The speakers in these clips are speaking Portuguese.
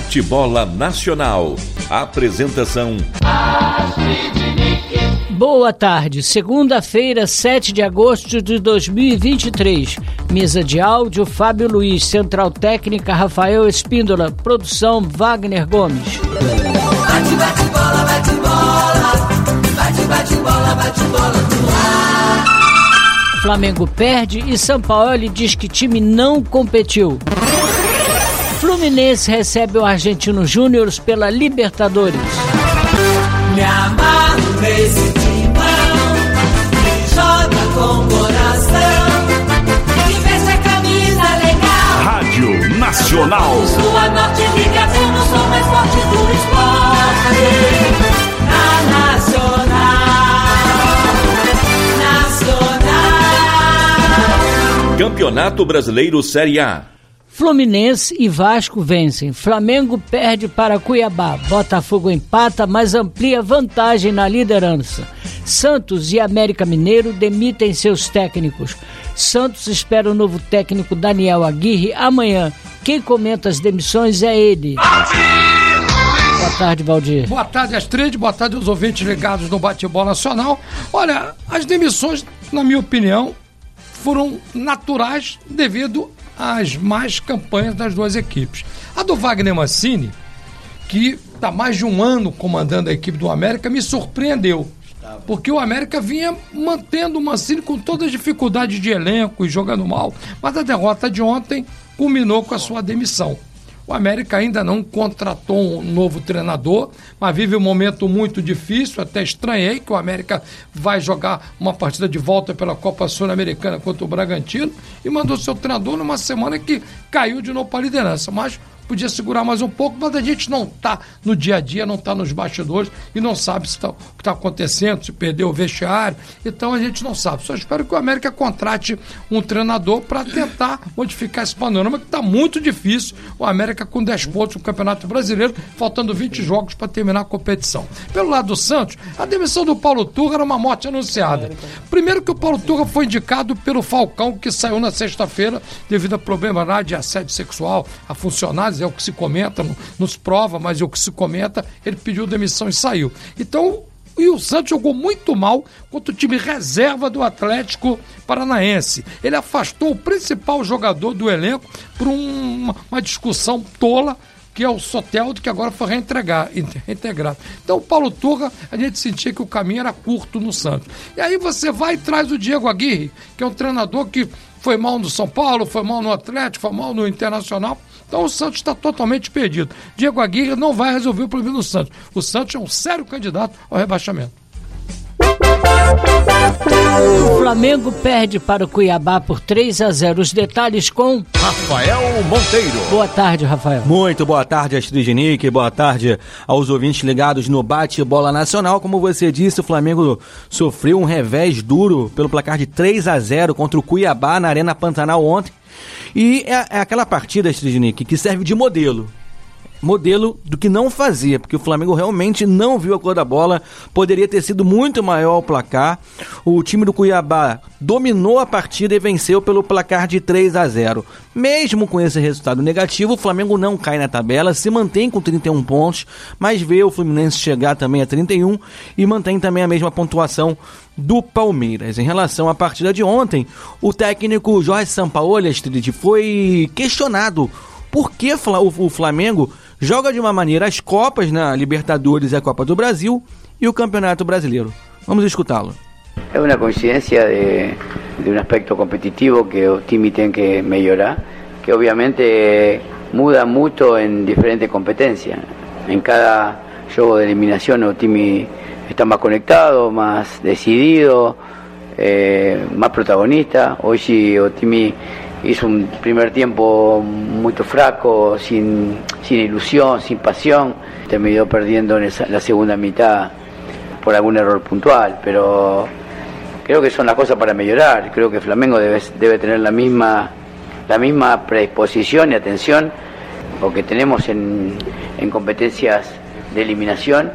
Bate-bola Nacional. Apresentação: Boa tarde, segunda-feira, 7 de agosto de 2023. Mesa de áudio, Fábio Luiz. Central técnica, Rafael Espíndola. Produção, Wagner Gomes. Bate, bate, bola, bate, bola. Bate, bate, bola, bate, bola no ar. Flamengo perde e Sampaoli diz que time não competiu. Fluminense recebe o Argentino Júnior pela Libertadores. Me amarro nesse timão, que joga com coração, que veste a camisa legal. Rádio Nacional. Sua norte liga, temos o mais forte do esporte. Na Nacional. Campeonato Brasileiro Série A. Fluminense e Vasco vencem. Flamengo perde para Cuiabá. Botafogo empata, mas amplia vantagem na liderança. Santos e América Mineiro demitem seus técnicos. Santos espera o novo técnico Daniel Aguirre amanhã. Quem comenta as demissões é ele. Boa tarde, Valdir. Boa tarde, Astrid. Boa tarde aos ouvintes ligados no Bate-Bola Nacional. Olha, as demissões, na minha opinião, foram naturais devido às más campanhas das duas equipes. A do Wagner Mancini, que está mais de um ano comandando a equipe do América, me surpreendeu. Porque o América vinha mantendo o Mancini com todas as dificuldades de elenco e jogando mal. Mas a derrota de ontem culminou com a sua demissão. O América ainda não contratou um novo treinador, mas vive um momento muito difícil. Até estranhei que o América vai jogar uma partida de volta pela Copa Sul-Americana contra o Bragantino e mandou seu treinador numa semana que caiu de novo para a liderança. Mas podia segurar mais um pouco, mas a gente não está no dia a dia, não está nos bastidores e não sabe o que está acontecendo, se perdeu o vestiário, então a gente não sabe. Só espero que o América contrate um treinador para tentar modificar esse panorama, que está muito difícil. O América com 10 pontos no Campeonato Brasileiro, faltando 20 jogos para terminar a competição. Pelo lado do Santos, a demissão do Paulo Turra era uma morte anunciada. Primeiro que o Paulo Turra foi indicado pelo Falcão, que saiu na sexta-feira devido a problema lá de assédio sexual a funcionários. É o que se comenta, não se prova, mas é o que se comenta. Ele pediu demissão e saiu. Então, e o Santos jogou muito mal contra o time reserva do Atlético Paranaense. Ele afastou o principal jogador do elenco por uma discussão tola, que é o Soteldo, que agora foi reintegrado. Então o Paulo Turra, a gente sentia que o caminho era curto no Santos. E aí você vai e traz o Diego Aguirre, que é um treinador que foi mal no São Paulo, foi mal no Atlético, foi mal no Internacional. Então o Santos está totalmente perdido. Diego Aguirre não vai resolver o problema do Santos. O Santos é um sério candidato ao rebaixamento. O Flamengo perde para o Cuiabá por 3-0. Os detalhes com Rafael Monteiro. Boa tarde, Rafael. Muito boa tarde, Astrid Nick. Boa tarde aos ouvintes ligados no Bate-Bola Nacional. Como você disse, o Flamengo sofreu um revés duro pelo placar de 3-0 contra o Cuiabá na Arena Pantanal ontem. E é aquela partida, Astrid Nick, que serve de modelo do que não fazer, porque o Flamengo realmente não viu a cor da bola, poderia ter sido muito maior o placar. O time do Cuiabá dominou a partida e venceu pelo placar de 3-0. Mesmo com esse resultado negativo, o Flamengo não cai na tabela, se mantém com 31 pontos, mas vê o Fluminense chegar também a 31 e mantém também a mesma pontuação do Palmeiras. Em relação à partida de ontem, o técnico Jorge Sampaoli, Astrid, foi questionado por que o Flamengo joga de uma maneira as Copas na Libertadores e a Copa do Brasil e o Campeonato Brasileiro. Vamos escutá-lo. É uma coincidência de um aspecto competitivo que o time tem que melhorar, que obviamente muda muito em diferentes competências. Em cada jogo de eliminação o time está mais conectado, mais decidido, más protagonista. Hoy o time hizo un primer tiempo muy fraco, sin ilusión, sin pasión. Terminó perdiendo en la segunda mitad por algún error puntual, pero creo que son las cosas para mejorar. Creo que Flamengo debe tener la misma predisposición y atención o que tenemos en competencias de eliminación,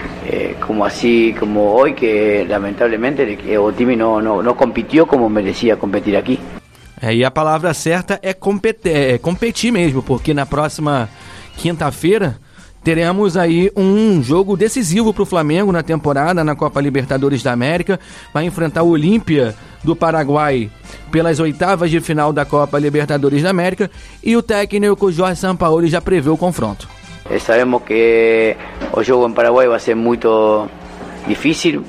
como hoy, que lamentablemente o time no compitió como merecía competir aquí. E a palavra certa é competir mesmo, porque na próxima quinta-feira, teremos aí um jogo decisivo para o Flamengo na temporada, na Copa Libertadores da América. Vai enfrentar o Olímpia do Paraguai pelas oitavas de final da Copa Libertadores da América, e o técnico Jorge Sampaoli já prevê o confronto. Sabemos que o jogo em Paraguai vai ser muito difícil,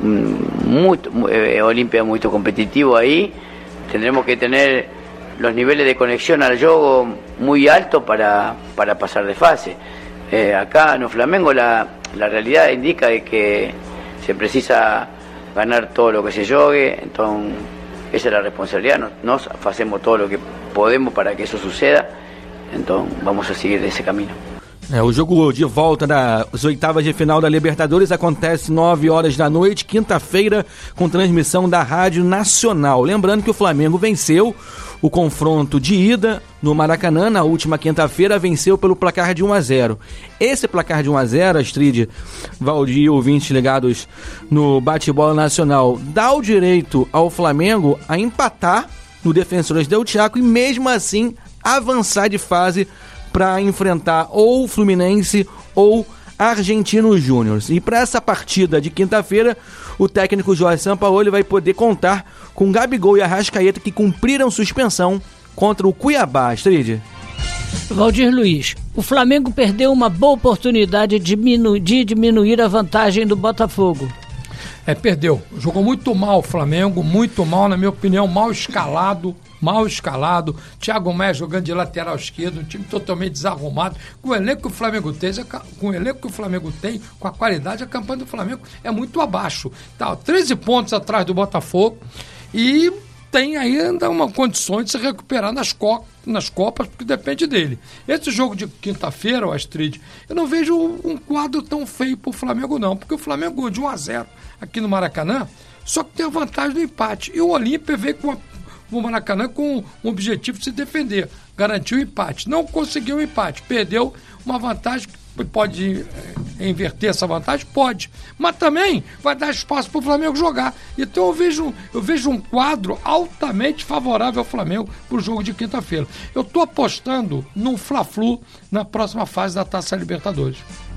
Olimpia muito competitivo aí. Tendremos que ter os níveis de conexão ao jogo muito altos para passar de fase. Acá no Flamengo la realidad indica de que se precisa ganar todo lo que se jogue, entonces esa es la responsabilidad, nos hacemos todo lo que podemos para que eso suceda, entonces vamos a seguir ese camino. O jogo de volta das oitavas de final da Libertadores acontece 9 horas da noite, quinta-feira, com transmissão da Rádio Nacional. Lembrando que o Flamengo venceu o confronto de ida no Maracanã na última quinta-feira, venceu pelo placar de 1-0. Esse placar de 1-0, Astrid, Valdir e ouvintes ligados no Bate-Bola Nacional, dá o direito ao Flamengo a empatar no Defensores del Chaco e mesmo assim avançar de fase para enfrentar ou o Fluminense ou Argentinos Júnior. E para essa partida de quinta-feira, o técnico Jorge Sampaoli vai poder contar com Gabigol e Arrascaeta, que cumpriram suspensão contra o Cuiabá. Astrid. Valdir Luiz, o Flamengo perdeu uma boa oportunidade de diminuir a vantagem do Botafogo. Perdeu. Jogou muito mal o Flamengo, muito mal, na minha opinião, mal escalado. Thiago Maia jogando de lateral esquerdo, um time totalmente desarrumado. Com o elenco que o Flamengo tem, com a qualidade, a campanha do Flamengo é muito abaixo. Tá, 13 pontos atrás do Botafogo e tem ainda uma condição de se recuperar nas Copas, porque depende dele. Esse jogo de quinta-feira, o Astrid, eu não vejo um quadro tão feio pro Flamengo, não, porque o Flamengo ganhou de 1-0 aqui no Maracanã, só que tem a vantagem do empate. E o Olímpia veio com o Maracanã com o objetivo de se defender, garantiu o empate. Não conseguiu o empate, perdeu uma vantagem. Pode inverter essa vantagem? Pode. Mas também vai dar espaço para o Flamengo jogar. Então eu vejo um quadro altamente favorável ao Flamengo para o jogo de quinta-feira. Eu estou apostando num Fla-Flu na próxima fase da Taça Libertadores.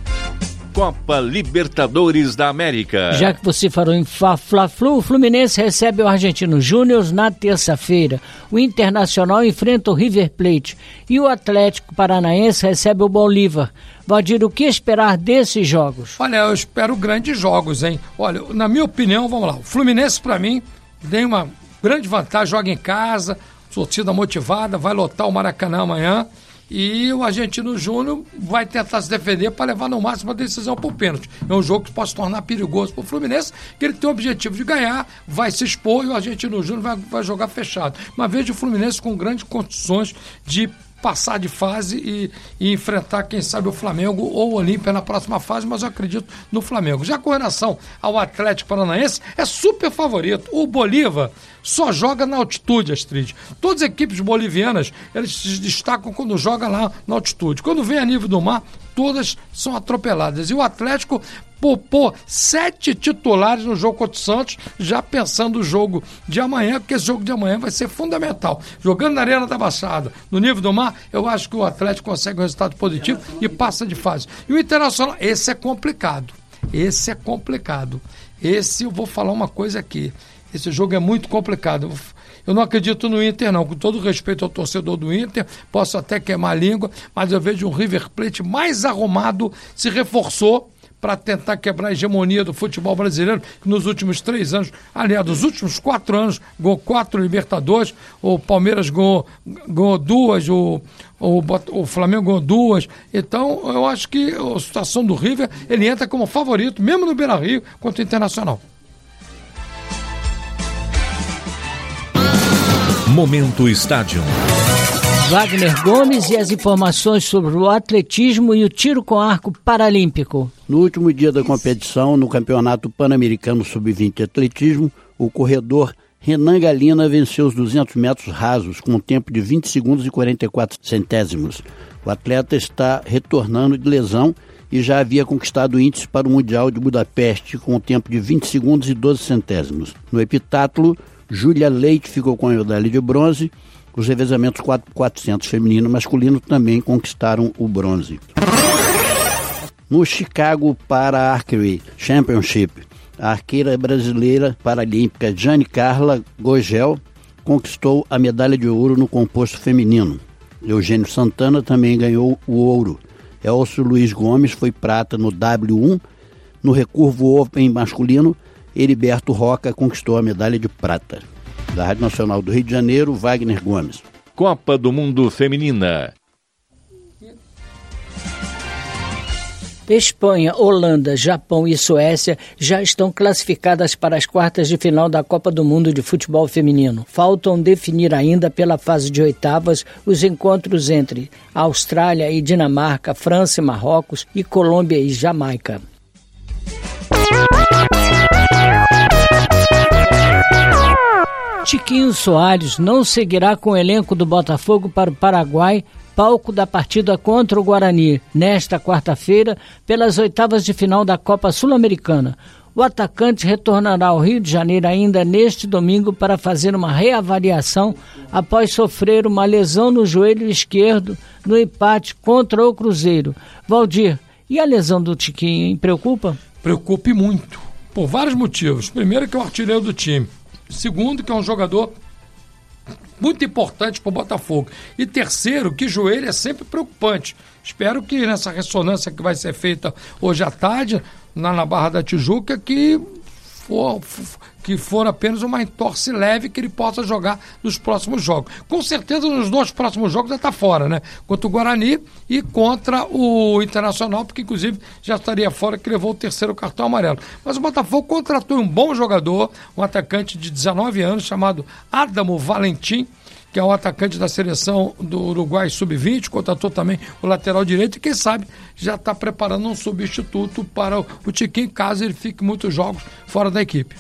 Copa Libertadores da América. Já que você falou em Fla-Flu, o Fluminense recebe o Argentinos Júnior na terça-feira. O Internacional enfrenta o River Plate e o Atlético Paranaense recebe o Bolívar. Valdir, o que esperar desses jogos? Olha, eu espero grandes jogos, hein? Olha, na minha opinião, vamos lá, o Fluminense, para mim, tem uma grande vantagem, joga em casa, torcida motivada, vai lotar o Maracanã amanhã. E o Argentino Júnior vai tentar se defender para levar no máximo a decisão por pênalti. É um jogo que pode se tornar perigoso para o Fluminense, que ele tem o objetivo de ganhar, vai se expor e o Argentino Júnior vai jogar fechado. Mas vejo o Fluminense com grandes condições de passar de fase e enfrentar, quem sabe, o Flamengo ou o Olímpia na próxima fase, mas eu acredito no Flamengo. Já com relação ao Atlético Paranaense, é super favorito. O Bolívar só joga na altitude, Astrid. Todas as equipes bolivianas, eles se destacam quando jogam lá na altitude. Quando vem a nível do mar, todas são atropeladas. E o Atlético poupou 7 titulares no jogo contra o Santos, já pensando no jogo de amanhã, porque esse jogo de amanhã vai ser fundamental. Jogando na Arena da Baixada, no nível do mar, eu acho que o Atlético consegue um resultado positivo e passa de fase. E o Internacional, esse é complicado. Esse eu vou falar uma coisa aqui. Esse jogo é muito complicado. Eu não acredito no Inter, não. Com todo respeito ao torcedor do Inter, posso até queimar a língua, mas eu vejo um River Plate mais arrumado, se reforçou para tentar quebrar a hegemonia do futebol brasileiro, que nos últimos 3 anos, aliás, nos últimos 4 anos, ganhou 4 Libertadores, o Palmeiras ganhou 2, o Flamengo ganhou 2. Então, eu acho que a situação do River, ele entra como favorito, mesmo no Beira-Rio, contra o Internacional. Momento Estádio. Wagner Gomes e as informações sobre o atletismo e o tiro com arco paralímpico. No último dia da competição, no Campeonato Pan-Americano Sub-20 de Atletismo, o corredor Renan Galina venceu os 200 metros rasos com um tempo de 20 segundos e 44 centésimos. O atleta está retornando de lesão e já havia conquistado o índice para o Mundial de Budapeste com um tempo de 20 segundos e 12 centésimos. No epitátulo, Júlia Leite ficou com a medalha de bronze Os revezamentos 4x400 feminino e masculino também conquistaram o bronze. No Chicago Para Archery Championship, a arqueira brasileira paralímpica Jane Carla Gogel conquistou a medalha de ouro no composto feminino. Eugênio Santana também ganhou o ouro. Elcio Luiz Gomes foi prata no W1. No recurvo open masculino, Heriberto Roca conquistou a medalha de prata. Da Rádio Nacional do Rio de Janeiro, Wagner Gomes. Copa do Mundo Feminina. Espanha, Holanda, Japão e Suécia já estão classificadas para as quartas de final da Copa do Mundo de Futebol Feminino. Faltam definir ainda pela fase de oitavas os encontros entre Austrália e Dinamarca, França e Marrocos e Colômbia e Jamaica. Tiquinho Soares não seguirá com o elenco do Botafogo para o Paraguai, palco da partida contra o Guarani, nesta quarta-feira, pelas oitavas de final da Copa Sul-Americana. O atacante retornará ao Rio de Janeiro ainda neste domingo para fazer uma reavaliação após sofrer uma lesão no joelho esquerdo no empate contra o Cruzeiro. Valdir, e a lesão do Tiquinho, hein? Preocupa? Preocupe muito, por vários motivos. Primeiro, que é o artilheiro do time. Segundo, que é um jogador muito importante para o Botafogo. E terceiro, que joelho é sempre preocupante. Espero que nessa ressonância que vai ser feita hoje à tarde, na Barra da Tijuca, que for apenas uma entorse leve, que ele possa jogar nos próximos jogos. Com certeza nos 2 próximos jogos já está fora, né? Contra o Guarani e contra o Internacional, porque inclusive já estaria fora, que levou o 3º cartão amarelo. Mas o Botafogo contratou um bom jogador, um atacante de 19 anos, chamado Adamo Valentim, que é o atacante da seleção do Uruguai Sub-20, contratou também o lateral direito e, quem sabe, já está preparando um substituto para o Tiquinho, caso ele fique muitos jogos fora da equipe.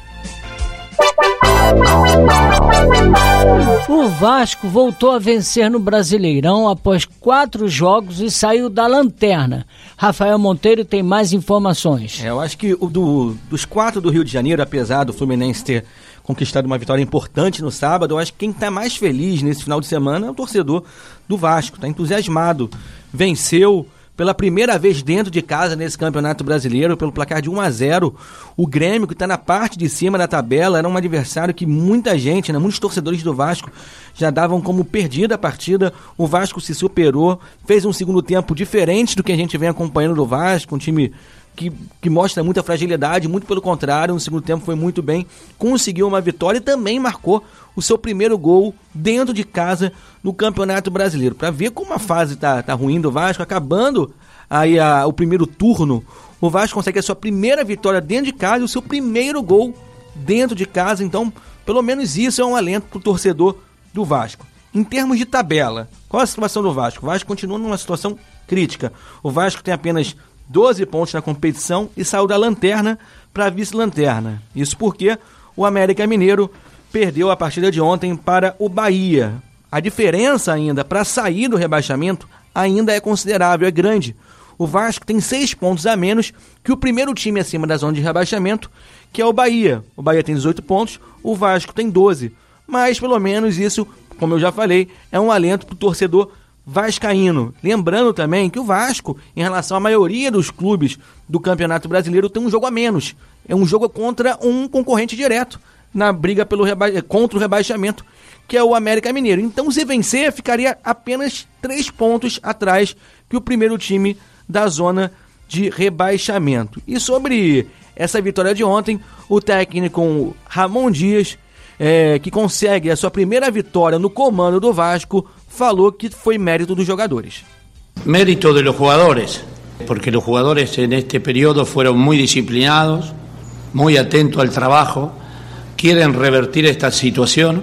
O Vasco voltou a vencer no Brasileirão após 4 jogos e saiu da lanterna. Rafael Monteiro tem mais informações. Eu acho que dos 4 do Rio de Janeiro, apesar do Fluminense ter conquistado uma vitória importante no sábado, eu acho que quem está mais feliz nesse final de semana é o torcedor do Vasco, está entusiasmado, venceu pela primeira vez dentro de casa nesse Campeonato Brasileiro, pelo placar de 1-0, o Grêmio, que está na parte de cima da tabela, era um adversário que muita gente, muitos torcedores do Vasco já davam como perdida a partida. O Vasco se superou, fez um segundo tempo diferente do que a gente vem acompanhando do Vasco, um time que mostra muita fragilidade, muito pelo contrário, no segundo tempo foi muito bem, conseguiu uma vitória e também marcou o seu primeiro gol dentro de casa no Campeonato Brasileiro. Para ver como a fase tá ruim do Vasco, acabando aí o primeiro turno, o Vasco consegue a sua primeira vitória dentro de casa e o seu primeiro gol dentro de casa, então pelo menos isso é um alento para o torcedor do Vasco. Em termos de tabela, qual a situação do Vasco? O Vasco continua numa situação crítica. O Vasco tem apenas 12 pontos na competição e saiu da lanterna para vice-lanterna. Isso porque o América Mineiro perdeu a partida de ontem para o Bahia. A diferença ainda para sair do rebaixamento ainda é considerável, é grande. O Vasco tem 6 pontos a menos que o primeiro time acima da zona de rebaixamento, que é o Bahia. O Bahia tem 18 pontos, o Vasco tem 12. Mas pelo menos isso, como eu já falei, é um alento para o torcedor vascaíno. Lembrando também que o Vasco, em relação à maioria dos clubes do Campeonato Brasileiro, tem um jogo a menos. É um jogo contra um concorrente direto na briga contra o rebaixamento, que é o América Mineiro. Então, se vencer, ficaria apenas 3 pontos atrás que o primeiro time da zona de rebaixamento. E sobre essa vitória de ontem, o técnico Ramon Dias, que consegue a sua primeira vitória no comando do Vasco, falou que foi mérito dos jogadores. Mérito de los jugadores, porque los jugadores en este periodo fueron muy disciplinados, muy atentos al trabajo, quieren revertir esta situación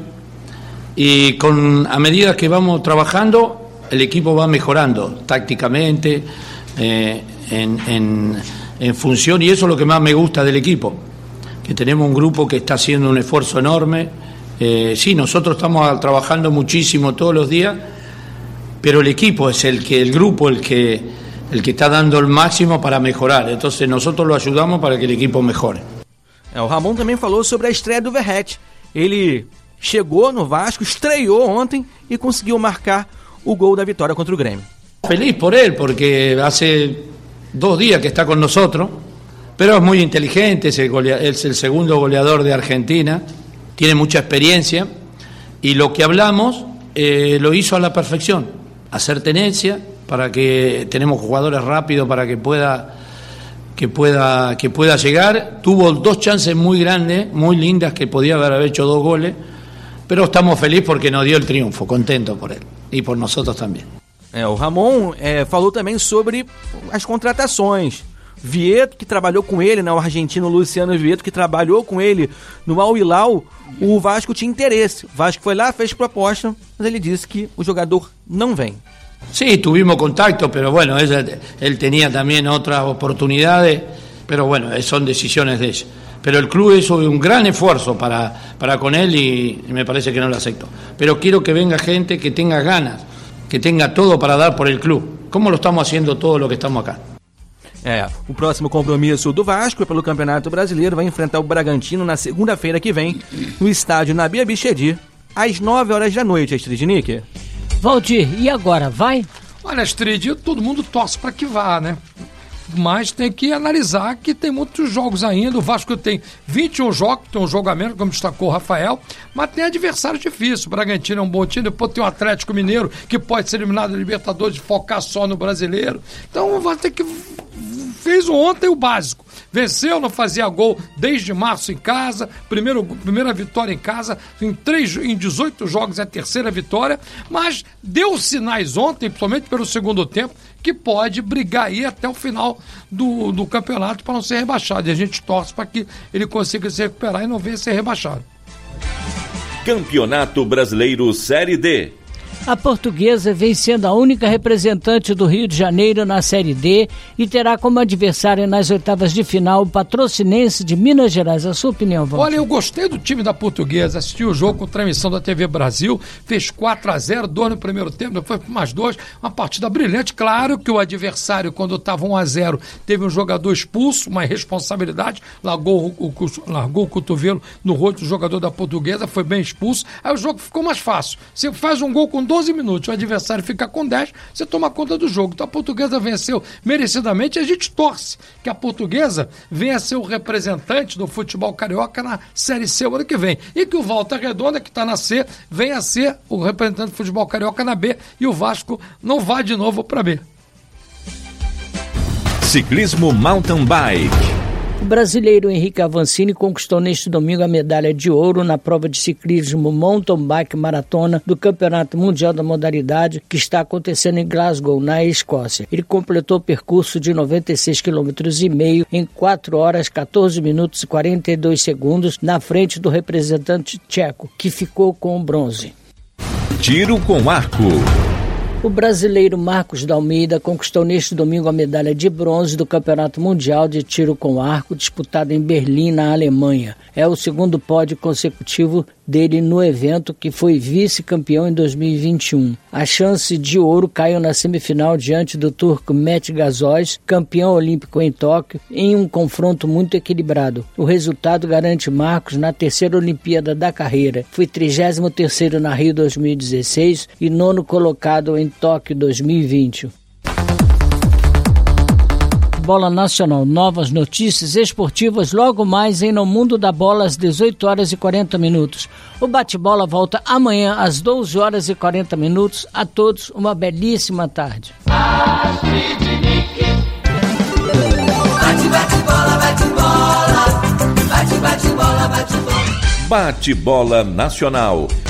y a medida que vamos trabajando, el equipo va mejorando tácticamente, en función, y eso es lo que más me gusta del equipo, que tenemos un grupo que está haciendo un esfuerzo enorme. Sí, nosotros estamos trabajando muchísimo todos los días, pero el equipo es el grupo el que está dando el máximo para mejorar. Entonces nosotros lo ayudamos para que el equipo mejore. O Ramon também falou sobre a estreia do Verratti. Ele chegou no Vasco, estreou ontem e conseguiu marcar o gol da vitória contra o Grêmio. Feliz por él, porque hace 2 días que está con nosotros, pero es muy inteligente, es el segundo goleador de Argentina, tiene mucha experiencia, y lo que hablamos lo hizo a la perfección, hacer tenencia, para que tenemos jugadores rápidos para que pueda llegar. Tuvo 2 chances muy grandes, muy lindas, que podía haber hecho 2 goles, pero estamos felices porque nos dio el triunfo, contentos por él y por nosotros también. O Ramon falou também sobre as contratações. Vieto, que trabalhou com ele, né, o argentino Luciano Vieto, que trabalhou com ele no Al Hilal, o Vasco tinha interesse. O Vasco foi lá, fez proposta, mas ele disse que o jogador não vem. Sí, tuvimos contacto, pero bueno, él tenía también otras oportunidades, pero bueno, son decisiones de ella. Pero el club hizo un gran esfuerzo para con él y me parece que no lo aceptó. Pero quiero que venga gente que tenga ganas, que tenga todo para dar por el club. ¿Cómo lo estamos haciendo todo lo que estamos acá? O próximo compromisso do Vasco é pelo Campeonato Brasileiro, vai enfrentar o Bragantino na segunda-feira que vem, no estádio Nabi Abichedi, às 9h da noite, Astrid Nick. Valdir, e agora, vai? Olha, Astrid, todo mundo torce para que vá, né? Mas tem que analisar que tem muitos jogos ainda. O Vasco tem 21 jogos, tem um jogo a menos, como destacou o Rafael, mas tem adversário difícil. O Bragantino é um bom time, depois tem o Atlético Mineiro, que pode ser eliminado da Libertadores e focar só no Brasileiro. Então vai ter que... Fez ontem o básico. Venceu, não fazia gol desde março em casa, primeira vitória em casa, em 18 jogos é a terceira vitória, mas deu sinais ontem, principalmente pelo segundo tempo, que pode brigar aí até o final do campeonato para não ser rebaixado. E a gente torce para que ele consiga se recuperar e não venha ser rebaixado. Campeonato Brasileiro Série D. A Portuguesa vem sendo a única representante do Rio de Janeiro na Série D e terá como adversário nas oitavas de final o Patrocinense de Minas Gerais. A sua opinião, Valdir? Olha, eu gostei do time da Portuguesa, assisti o jogo com transmissão da TV Brasil, fez 4-0, 2 no primeiro tempo, depois mais 2, uma partida brilhante. Claro que o adversário, quando estava 1-0, teve um jogador expulso, uma irresponsabilidade, largou o cotovelo no rosto do jogador da Portuguesa, foi bem expulso, aí o jogo ficou mais fácil. Você faz um gol com 12 minutos, o adversário fica com 10, você toma conta do jogo. Então a Portuguesa venceu merecidamente e a gente torce que a Portuguesa venha a ser o representante do futebol carioca na Série C o ano que vem. E que o Volta Redonda, que está na C, venha a ser o representante do futebol carioca na B e o Vasco não vá de novo para B. Ciclismo Mountain Bike. O brasileiro Henrique Avancini conquistou neste domingo a medalha de ouro na prova de ciclismo mountain bike maratona do Campeonato Mundial da modalidade que está acontecendo em Glasgow, na Escócia. Ele completou o percurso de 96,5 km em 4 horas, 14 minutos e 42 segundos na frente do representante tcheco, que ficou com o bronze. Tiro com arco. O brasileiro Marcos da Almeida conquistou neste domingo a medalha de bronze do Campeonato Mundial de Tiro com Arco, disputado em Berlim, na Alemanha. É o segundo pódio consecutivo dele no evento, que foi vice-campeão em 2021. A chance de ouro caiu na semifinal diante do turco Mete Gazoz, campeão olímpico em Tóquio, em um confronto muito equilibrado. O resultado garante Marcos na terceira Olimpíada da carreira. Foi 33º na Rio 2016 e 9º colocado em Tóquio 2020. Bola Nacional, novas notícias esportivas logo mais em No Mundo da Bola às 18h40. O bate-bola volta amanhã às 12h40. A todos uma belíssima tarde. Bate-bola Nacional.